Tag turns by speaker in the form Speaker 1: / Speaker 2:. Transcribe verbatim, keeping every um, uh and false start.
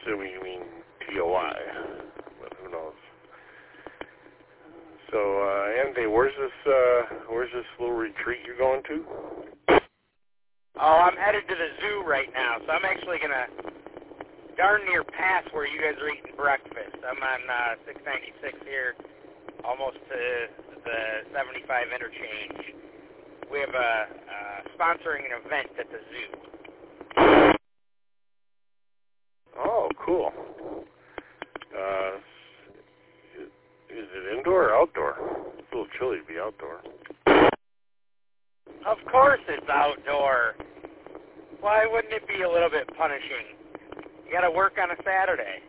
Speaker 1: assuming you mean T O I, but who knows. So, uh, Anthony, where's this, uh, where's this little retreat you're going to?
Speaker 2: Oh, I'm headed to the zoo right now, so I'm actually going to darn near pass where you guys are eating breakfast. I'm on uh, six ninety-six here, almost to the seventy-five interchange. We have a uh, sponsoring an event at the zoo.
Speaker 1: Oh, cool. Uh, is it indoor or outdoor? It's a little chilly to be outdoor.
Speaker 2: Of course it's outdoor. Why wouldn't it be a little bit punishing? You got to work on a Saturday.